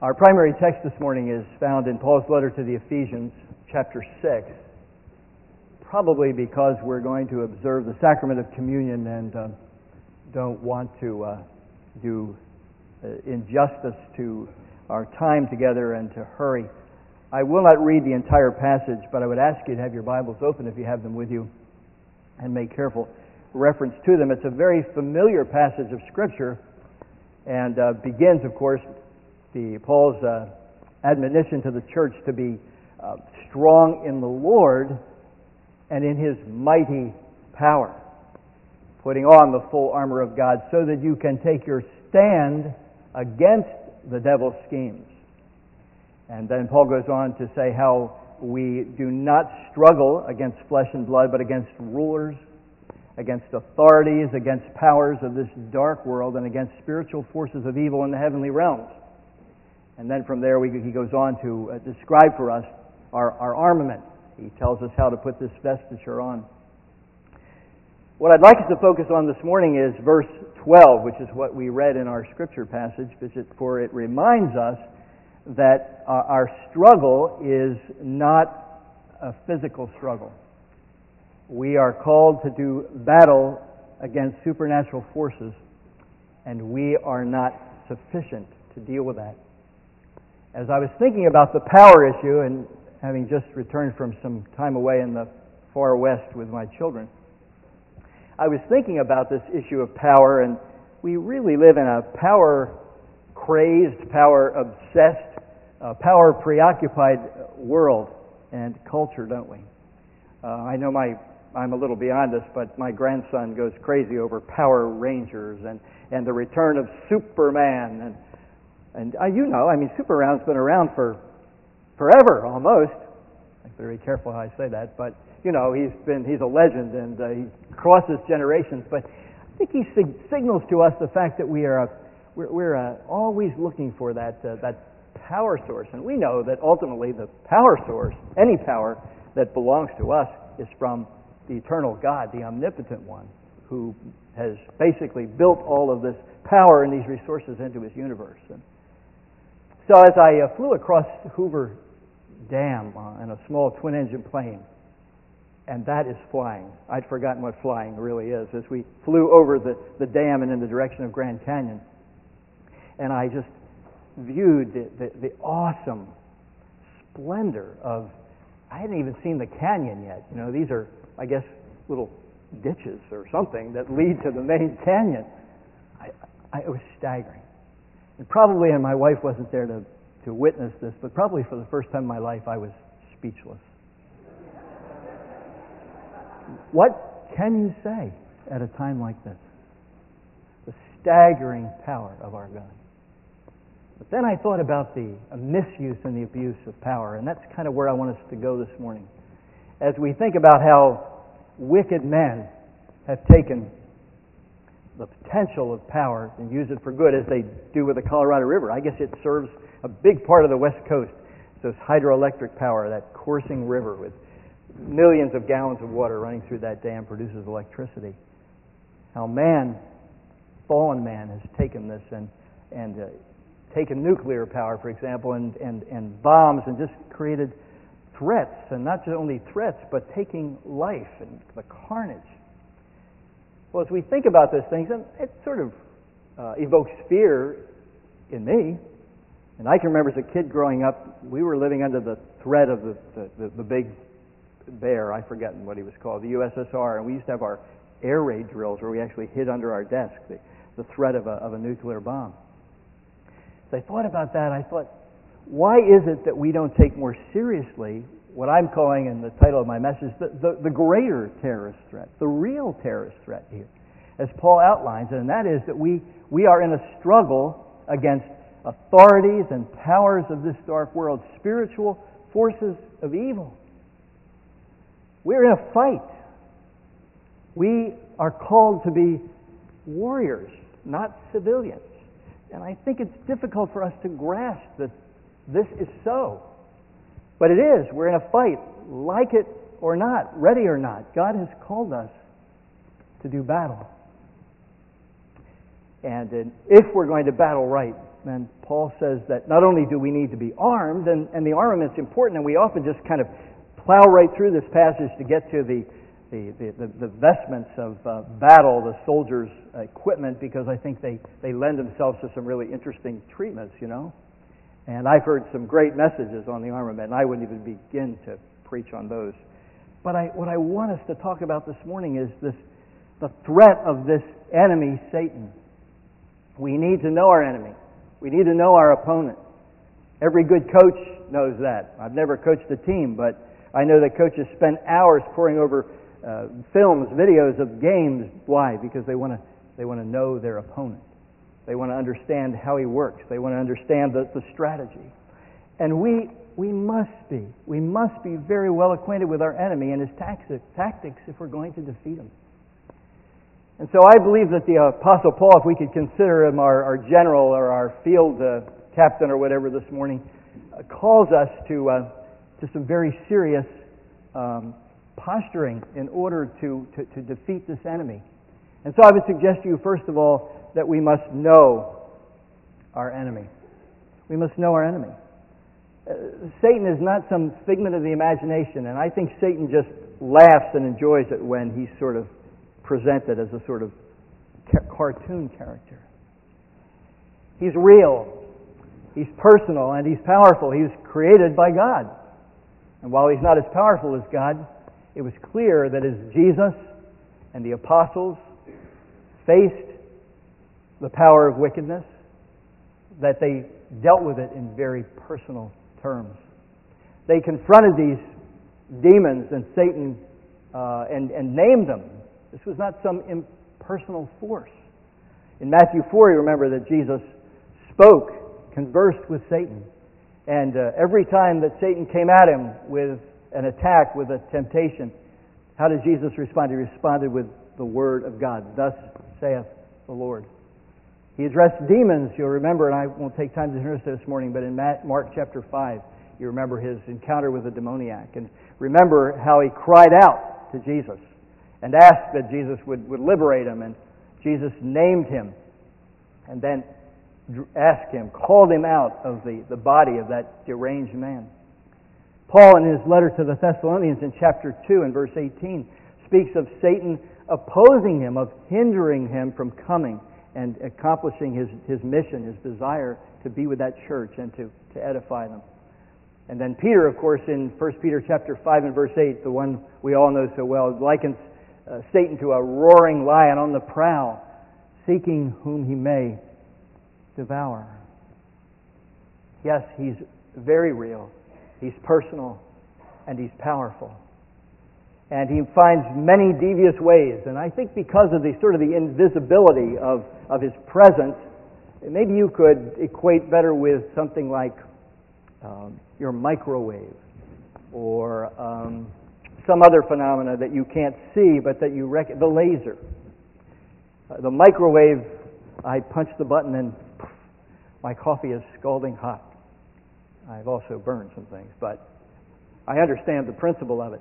Our primary text this morning is found in Paul's letter to the Ephesians, chapter 6, probably because we're going to observe the sacrament of communion and don't want to do injustice to our time together and to hurry. I will not read the entire passage, but I would ask you to have your Bibles open if you have them with you and make careful reference to them. It's a very familiar passage of Scripture and begins, of course, Paul's admonition to the church to be strong in the Lord and in His mighty power, putting on the full armor of God so that you can take your stand against the devil's schemes. And then Paul goes on to say how we do not struggle against flesh and blood, but against rulers, against authorities, against powers of this dark world, and against spiritual forces of evil in the heavenly realms. And then from there he goes on to describe for us our armament. He tells us how to put this vestiture on. What I'd like us to focus on this morning is verse 12, which is what we read in our scripture passage, for it reminds us that our struggle is not a physical struggle. We are called to do battle against supernatural forces, and we are not sufficient to deal with that. As I was thinking about the power issue, and having just returned from some time away in the far west with my children, I was thinking about this issue of power, and we really live in a power-crazed, power-obsessed, power-preoccupied world and culture, don't we? I know I'm a little beyond this, but my grandson goes crazy over Power Rangers and the return of Superman. And Superman's been around for forever, almost. I have to be very careful how I say that, but he's a legend and he crosses generations. But I think he signals to us the fact that we're always looking for that power source, and we know that ultimately the power source, any power that belongs to us, is from the eternal God, the omnipotent one, who has basically built all of this power and these resources into His universe. And so as I flew across Hoover Dam in a small twin-engine plane, and that is flying. I'd forgotten what flying really is. As we flew over the dam and in the direction of Grand Canyon, and I just viewed the awesome splendor of, I hadn't even seen the canyon yet. These are, I guess, little ditches or something that lead to the main canyon. It was staggering. And probably, and my wife wasn't there to witness this, but probably for the first time in my life I was speechless. What can you say at a time like this? The staggering power of our God. But then I thought about the misuse and the abuse of power, and that's kind of where I want us to go this morning. As we think about how wicked men have taken the potential of power and use it for good, as they do with the Colorado River. I guess it serves a big part of the West Coast. So it's hydroelectric power, that coursing river with millions of gallons of water running through that dam produces electricity. How fallen man, has taken this and taken nuclear power, for example, and bombs, and just created threats, and not just only threats, but taking life and the carnage. Well, as we think about those things, it sort of evokes fear in me. And I can remember as a kid growing up, we were living under the threat of the big bear, I've forgotten what he was called, the USSR, and we used to have our air raid drills where we actually hid under our desk the threat of a nuclear bomb. As I thought about that, I thought, why is it that we don't take more seriously what I'm calling, in the title of my message, the greater terrorist threat, the real terrorist threat here, as Paul outlines, and that is that we are in a struggle against authorities and powers of this dark world, spiritual forces of evil. We're in a fight. We are called to be warriors, not civilians. And I think it's difficult for us to grasp that this is so. But it is. We're in a fight, like it or not, ready or not. God has called us to do battle. And if we're going to battle right, And Paul says that not only do we need to be armed, and the armament's important, and we often just kind of plow right through this passage to get to the vestments of battle, the soldiers' equipment, because I think they lend themselves to some really interesting treatments, you know. And I've heard some great messages on the armament, and I wouldn't even begin to preach on those. But what I want us to talk about this morning is the threat of this enemy, Satan. We need to know our enemy. We need to know our opponent. Every good coach knows that. I've never coached a team, but I know that coaches spend hours poring over films, videos of games. Why? Because they want to know their opponent. They want to understand how he works. They want to understand the strategy. And we must be very well acquainted with our enemy and his tactics if we're going to defeat him. And so I believe that the Apostle Paul, if we could consider him our general or our field captain or whatever this morning, calls us to some very serious posturing in order to defeat this enemy. And so I would suggest to you, first of all, that we must know our enemy. We must know our enemy. Satan is not some figment of the imagination, and I think Satan just laughs and enjoys it when he's sort of presented as a sort of cartoon character. He's real, he's personal, and he's powerful. He was created by God. And while he's not as powerful as God, it was clear that as Jesus and the apostles faced the power of wickedness, that they dealt with it in very personal terms. They confronted these demons and Satan and named them. This was not some impersonal force. In Matthew 4, you remember that Jesus spoke, conversed with Satan. And every time that Satan came at him with an attack, with a temptation, how did Jesus respond? He responded with the Word of God. Thus saith the Lord. He addressed demons, you'll remember, and I won't take time to introduce it this morning, but in Mark chapter 5, you remember his encounter with the demoniac. And remember how he cried out to Jesus and asked that Jesus would liberate him. And Jesus named him and then asked him, called him out of the body of that deranged man. Paul, in his letter to the Thessalonians in chapter 2 and verse 18, speaks of Satan opposing him, of hindering him from coming and accomplishing his mission, his desire to be with that church and to edify them. And then Peter, of course, in 1 Peter chapter 5 and verse 8, the one we all know so well, likens Satan to a roaring lion on the prowl, seeking whom he may devour. Yes, he's very real, he's personal, and he's powerful. And he finds many devious ways. And I think because of the sort of the invisibility of his presence, maybe you could equate better with something like your microwave or some other phenomena that you can't see but that you reckon, the laser. The microwave, I punch the button and my coffee is scalding hot. I've also burned some things, but I understand the principle of it.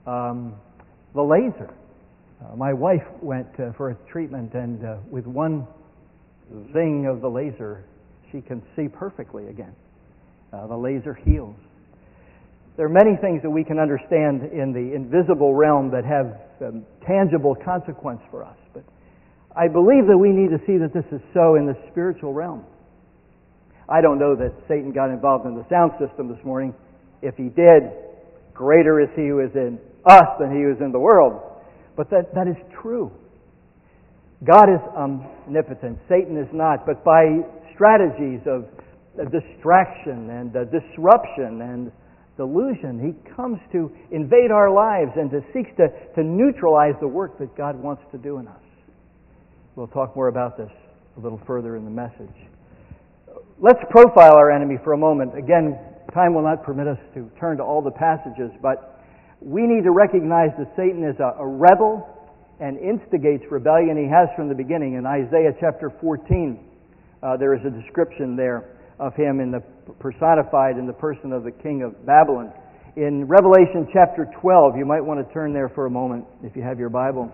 The laser. My wife went for a treatment, and with one zing of the laser, she can see perfectly again. The laser heals. There are many things that we can understand in the invisible realm that have tangible consequence for us. But I believe that we need to see that this is so in the spiritual realm. I don't know that Satan got involved in the sound system this morning. If he did, greater is he who is in us than he who is in the world. But that is true. God is omnipotent. Satan is not. But by strategies of distraction and disruption and delusion, he comes to invade our lives and seeks to neutralize the work that God wants to do in us. We'll talk more about this a little further in the message. Let's profile our enemy for a moment. Again, time will not permit us to turn to all the passages, but we need to recognize that Satan is a rebel and instigates rebellion. He has from the beginning. In Isaiah chapter 14, there is a description there of him personified in the person of the king of Babylon. In Revelation chapter 12, you might want to turn there for a moment if you have your Bible.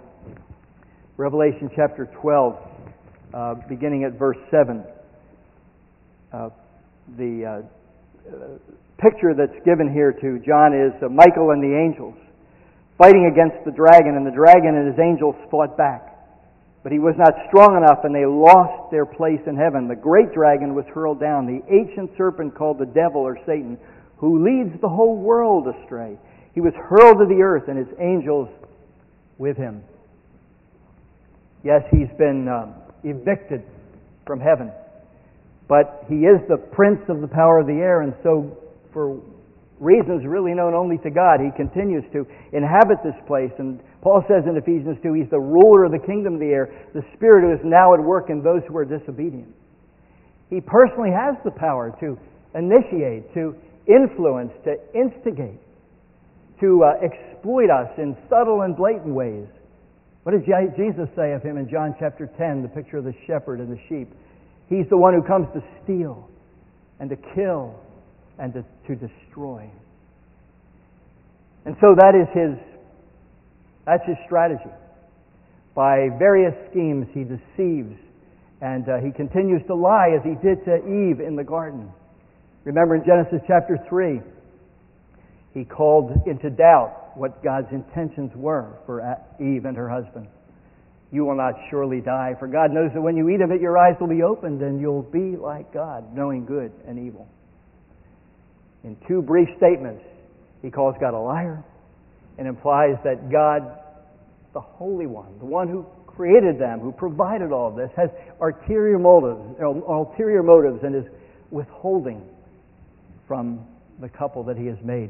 Revelation chapter 12, beginning at verse 7. The picture that's given here to John is Michael and the angels fighting against the dragon, and the dragon and his angels fought back. But he was not strong enough, and they lost their place in heaven. The great dragon was hurled down, the ancient serpent called the devil or Satan, who leads the whole world astray. He was hurled to the earth, and his angels with him. Yes, he's been evicted from heaven. But he is the prince of the power of the air, and so for reasons really known only to God, he continues to inhabit this place. And Paul says in Ephesians 2, he's the ruler of the kingdom of the air, the Spirit who is now at work in those who are disobedient. He personally has the power to initiate, to influence, to instigate, to exploit us in subtle and blatant ways. What did Jesus say of him in John chapter 10, the picture of the shepherd and the sheep? He's the one who comes to steal and to kill and to destroy. And so that's his strategy. By various schemes he deceives, and he continues to lie as he did to Eve in the garden. Remember in Genesis chapter 3, he called into doubt what God's intentions were for Eve and her husband. You will not surely die, for God knows that when you eat of it, your eyes will be opened, and you'll be like God, knowing good and evil. In two brief statements, he calls God a liar and implies that God, the Holy One, the one who created them, who provided all of this, has ulterior motives and is withholding from the couple that he has made.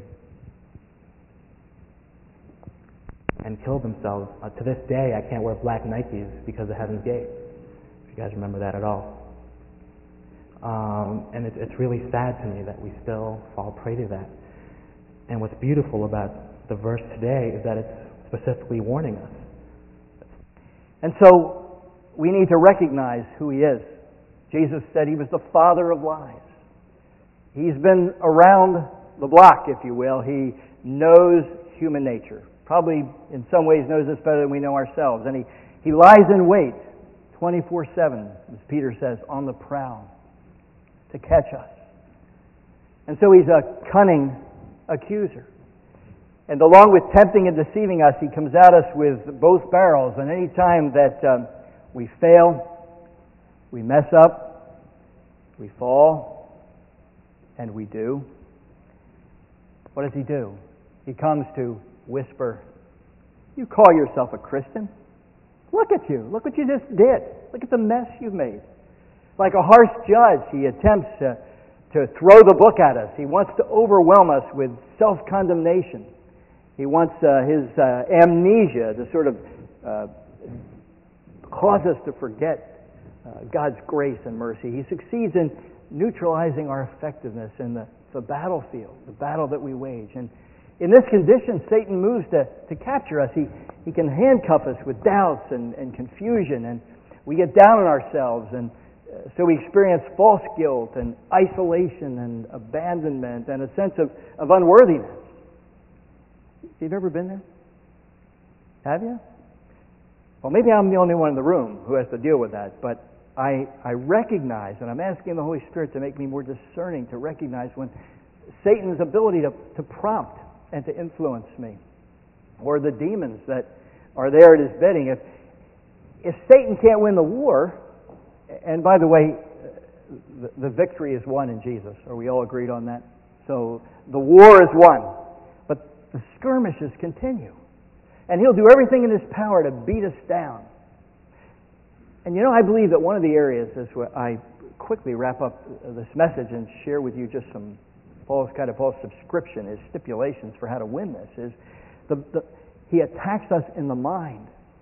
And killed themselves. To this day, I can't wear black Nikes because of Heaven's Gate. If you guys remember that at all. And it's really sad to me that we still fall prey to that. And what's beautiful about the verse today is that it's specifically warning us. And so we need to recognize who he is. Jesus said he was the father of lies. He's been around the block, if you will. He knows human nature. Probably in some ways knows us better than we know ourselves. And he lies in wait 24/7, as Peter says, on the prowl to catch us. And so he's a cunning accuser. And along with tempting and deceiving us, he comes at us with both barrels. And any time that we fail, we mess up, we fall, and we do, what does he do? He comes to whisper, you call yourself a Christian? Look at you. Look what you just did. Look at the mess you've made. Like a harsh judge, he attempts to throw the book at us. He wants to overwhelm us with self-condemnation. He wants his amnesia to sort of cause us to forget God's grace and mercy. He succeeds in neutralizing our effectiveness in the battlefield, the battle that we wage. And in this condition, Satan moves to capture us. He can handcuff us with doubts and confusion, and we get down on ourselves, and so we experience false guilt and isolation and abandonment and a sense of unworthiness. You've ever been there? Have you? Well, maybe I'm the only one in the room who has to deal with that, but I recognize, and I'm asking the Holy Spirit to make me more discerning, to recognize when Satan's ability to prompt and to influence me, or the demons that are there at his bidding. If Satan can't win the war, and by the way, the victory is won in Jesus. Are we all agreed on that? So the war is won, but the skirmishes continue. And he'll do everything in his power to beat us down. And you know, I believe that one of the areas, as I quickly wrap up this message and share with you just some Paul's subscription, his stipulations for how to win this, is he attacks us in the mind.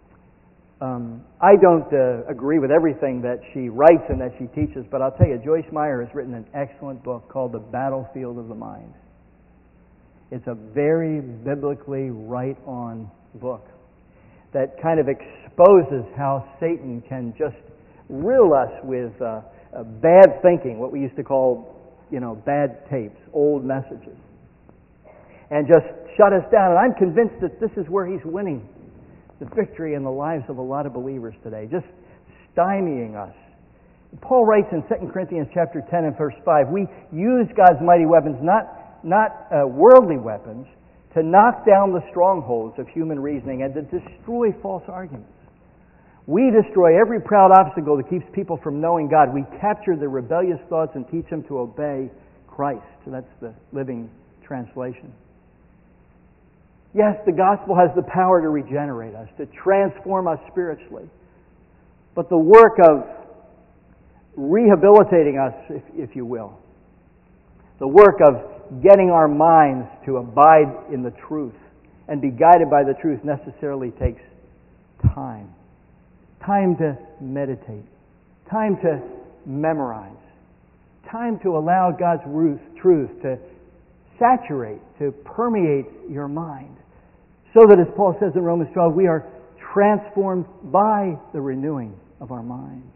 I don't agree with everything that she writes and that she teaches, but I'll tell you, Joyce Meyer has written an excellent book called The Battlefield of the Mind. It's a very biblically right-on book that kind of exposes how Satan can just rill us with bad thinking, what we used to call, bad tapes, old messages, and just shut us down. And I'm convinced that this is where he's winning the victory in the lives of a lot of believers today, just stymieing us, Paul writes in 2 Corinthians chapter 10 and verse 5, we use God's mighty weapons, not worldly weapons, to knock down the strongholds of human reasoning and to destroy false arguments. We destroy every proud obstacle that keeps people from knowing God. We capture the rebellious thoughts and teach them to obey Christ. That's the Living Translation. Yes, the gospel has the power to regenerate us, to transform us spiritually. But the work of rehabilitating us, if you will, the work of getting our minds to abide in the truth and be guided by the truth necessarily takes time. Time to meditate, time to memorize, time to allow God's truth to saturate, to permeate your mind, so that, as Paul says in Romans 12, we are transformed by the renewing of our minds.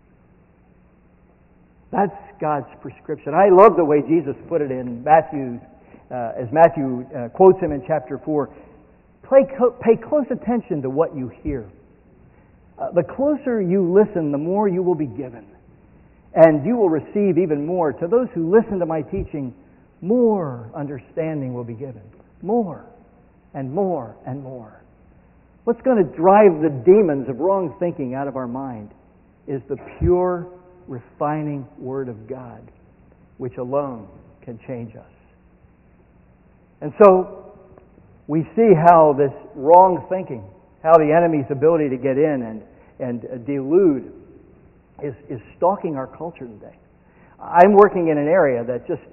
That's God's prescription. I love the way Jesus put it in Matthew, as Matthew quotes him in chapter 4. Pay close attention to what you hear. The closer you listen, the more you will be given. And you will receive even more. To those who listen to my teaching, more understanding will be given. More and more and more. What's going to drive the demons of wrong thinking out of our mind is the pure, refining Word of God, which alone can change us. And so, we see how this wrong thinking, how the enemy's ability to get in and delude is stalking our culture today. I'm working in an area that just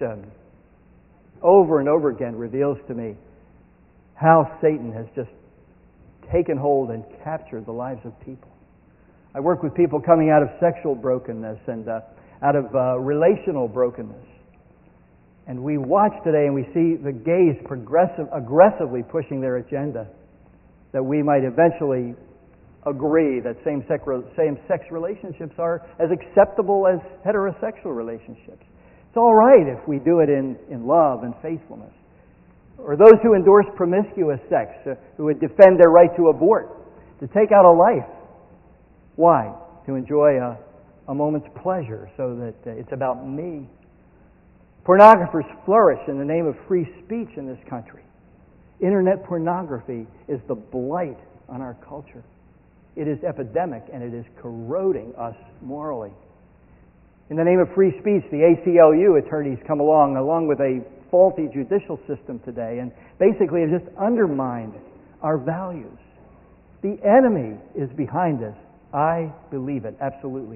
over and over again reveals to me how Satan has just taken hold and captured the lives of people. I work with people coming out of sexual brokenness and out of relational brokenness. And we watch today and we see the gays aggressively pushing their agenda, that we might eventually agree that same-sex relationships are as acceptable as heterosexual relationships. It's all right if we do it in love and faithfulness. Or those who endorse promiscuous sex, who would defend their right to abort, to take out a life. Why? To enjoy a moment's pleasure, so that it's about me. Pornographers flourish in the name of free speech in this country. Internet pornography is the blight on our culture. It is epidemic and it is corroding us morally. In the name of free speech, the ACLU attorneys come along with a faulty judicial system today, and basically have just undermined our values. The enemy is behind this. I believe it, absolutely.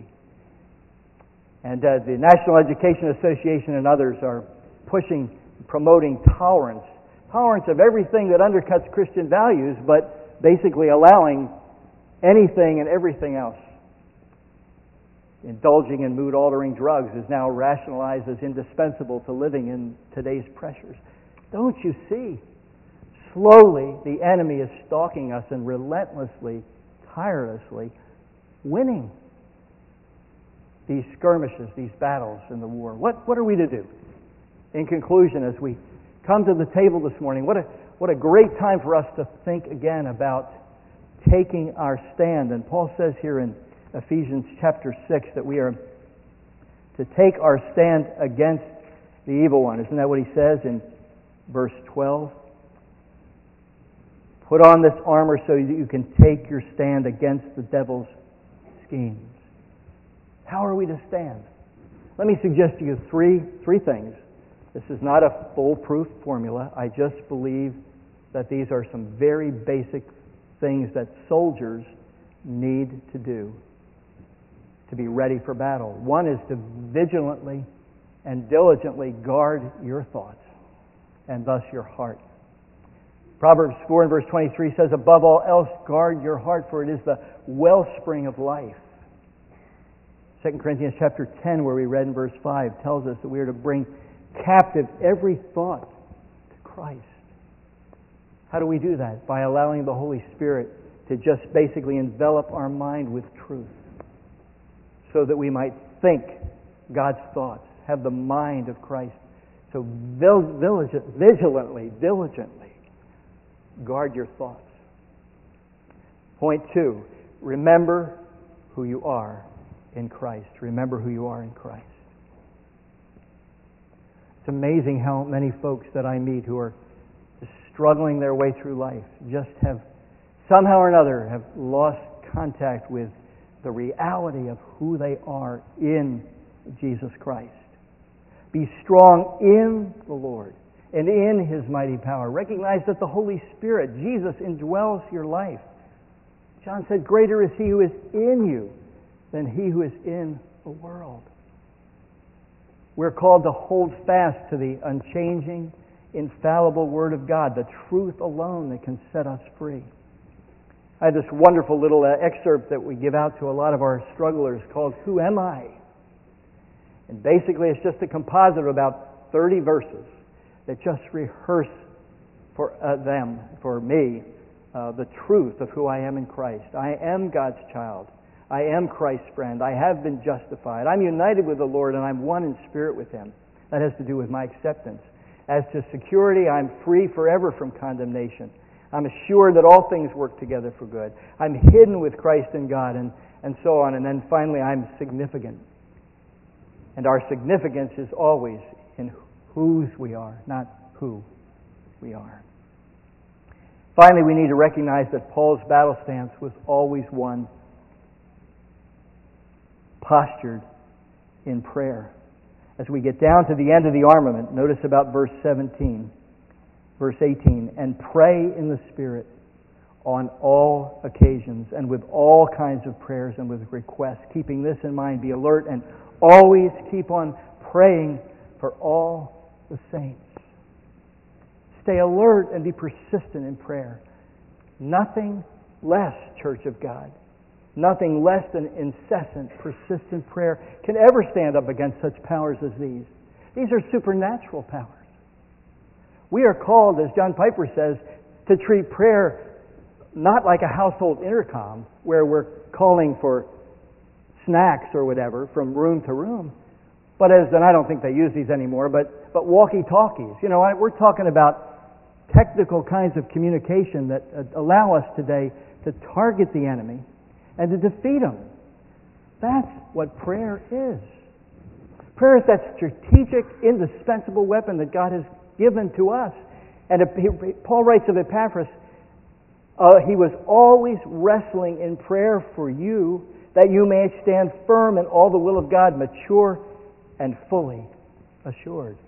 And the National Education Association and others are promoting tolerance of everything that undercuts Christian values, but basically allowing anything and everything else. Indulging in mood-altering drugs is now rationalized as indispensable to living in today's pressures. Don't you see? Slowly, the enemy is stalking us and relentlessly, tirelessly winning these skirmishes, these battles in the war. What are we to do? In conclusion, as we come to the table this morning, what a great time for us to think again about taking our stand. And Paul says here in Ephesians chapter 6 that we are to take our stand against the evil one. Isn't that what he says in verse 12? Put on this armor so that you can take your stand against the devil's schemes. How are we to stand? Let me suggest to you three things. This is not a foolproof formula. I just believe that these are some very basic things that soldiers need to do to be ready for battle. One is to vigilantly and diligently guard your thoughts and thus your heart. Proverbs 4 and verse 23 says, above all else, guard your heart, for it is the wellspring of life. 2 Corinthians chapter 10, where we read in verse 5, tells us that we are to bring captive every thought to Christ. How do we do that? By allowing the Holy Spirit to just basically envelop our mind with truth, so that we might think God's thoughts, have the mind of Christ. So diligently guard your thoughts. Point 2, remember who you are in Christ. Remember who you are in Christ. It's amazing how many folks that I meet who are just struggling their way through life just have somehow or another have lost contact with the reality of who they are in Jesus Christ. Be strong in the Lord and in His mighty power. Recognize that the Holy Spirit, Jesus, indwells your life. John said, greater is He who is in you than he who is in the world. We're called to hold fast to the unchanging, infallible Word of God, the truth alone that can set us free. I have this wonderful little excerpt that we give out to a lot of our strugglers called Who Am I? And basically it's just a composite of about 30 verses that just rehearse for them, for me, the truth of who I am in Christ. I am God's child. I am Christ's friend. I have been justified. I'm united with the Lord and I'm one in spirit with Him. That has to do with my acceptance. As to security, I'm free forever from condemnation. I'm assured that all things work together for good. I'm hidden with Christ in God, and so on. And then finally, I'm significant. And our significance is always in whose we are, not who we are. Finally, we need to recognize that Paul's battle stance was always one postured in prayer. As we get down to the end of the armament, notice about verse 18, and pray in the Spirit on all occasions and with all kinds of prayers and with requests. Keeping this in mind, be alert and always keep on praying for all the saints. Stay alert and be persistent in prayer. Nothing less, Church of God. Nothing less than incessant, persistent prayer can ever stand up against such powers as these. These are supernatural powers. We are called, as John Piper says, to treat prayer not like a household intercom where we're calling for snacks or whatever from room to room, but as, and I don't think they use these anymore, but walkie-talkies. You know, we're talking about technical kinds of communication that allow us today to target the enemy and to defeat him. That's what prayer is. Prayer is that strategic, indispensable weapon that God has given to us. And Paul writes of Epaphras, he was always wrestling in prayer for you, that you may stand firm in all the will of God, mature and fully assured.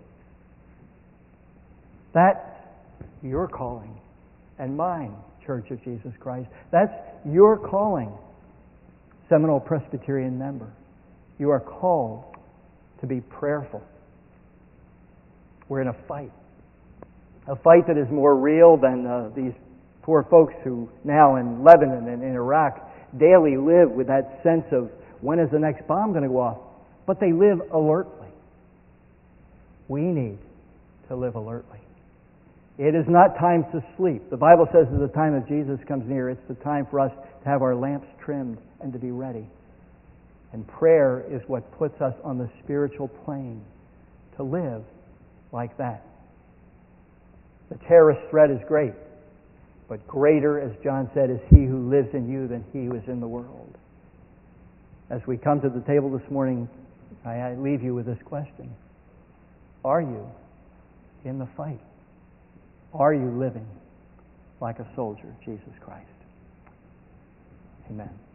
That's your calling and mine, Church of Jesus Christ. That's your calling, Seminole Presbyterian member. You are called to be prayerful. We're in a fight that is more real than these poor folks who now in Lebanon and in Iraq daily live with that sense of when is the next bomb going to go off. But they live alertly. We need to live alertly. It is not time to sleep. The Bible says that the time of Jesus comes near. It's the time for us to have our lamps trimmed and to be ready. And prayer is what puts us on the spiritual plane to live like that. The terrorist threat is great, but greater, as John said, is He who lives in you than he who is in the world. As we come to the table this morning, I leave you with this question. Are you in the fight? Are you living like a soldier of Jesus Christ? Amen.